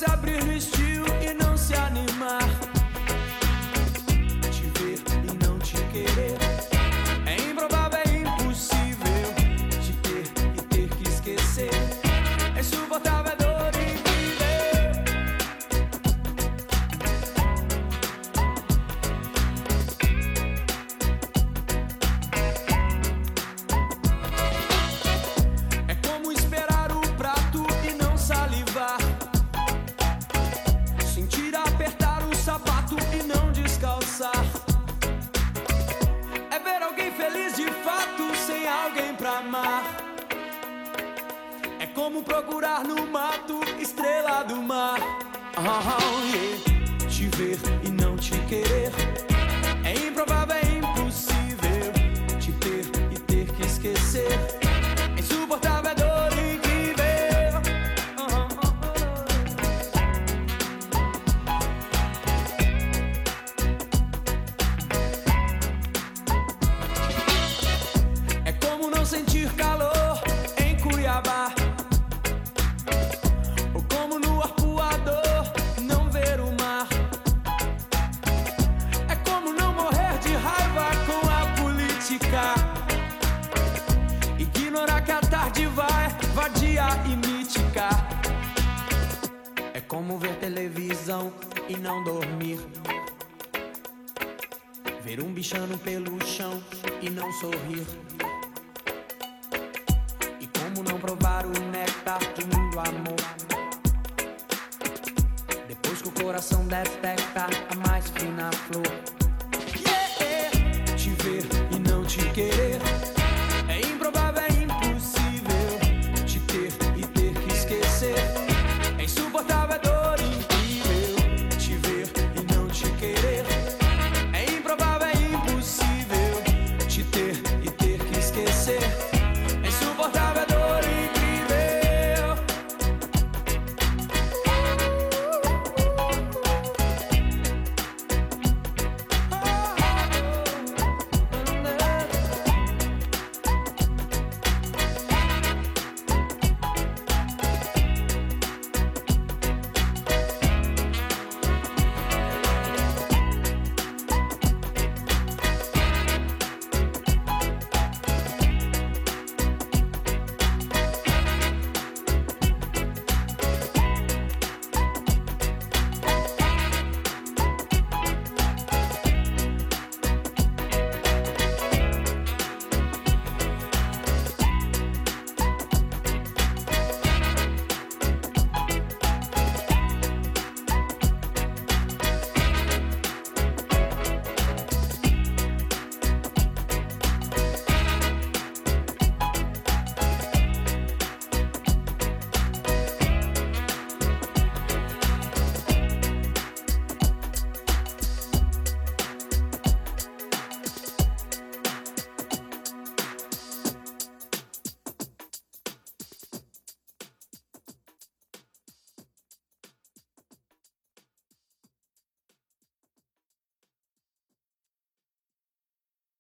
se abrir no estilo e não se animar. Te ver e não te querer. É improvável, é impossível. Te ter e ter que esquecer. É insuportável, é dor em viver. É como esperar o prato e não salivar. Sentir apertar o sapato e não descalçar. É ver alguém feliz de fato sem alguém pra amar. É como procurar no mato estrela do mar. Yeah. Te ver e não te querer. É improvável, é impossível. Te ter e ter que esquecer. É insuportável, é dor em viver. É como não sentir calor em Cuiabá. Ou como no arpoador não ver o mar. É como não morrer de raiva com a política. Ignorar que a tarde vai vadia e mítica. É como ver televisão e não dormir. Ver um bichano pelo chão e não sorrir. E como não provar o néctar de muito amor. Depois que o coração detecta a mais fina flor. Yeah. Te ver e não te querer.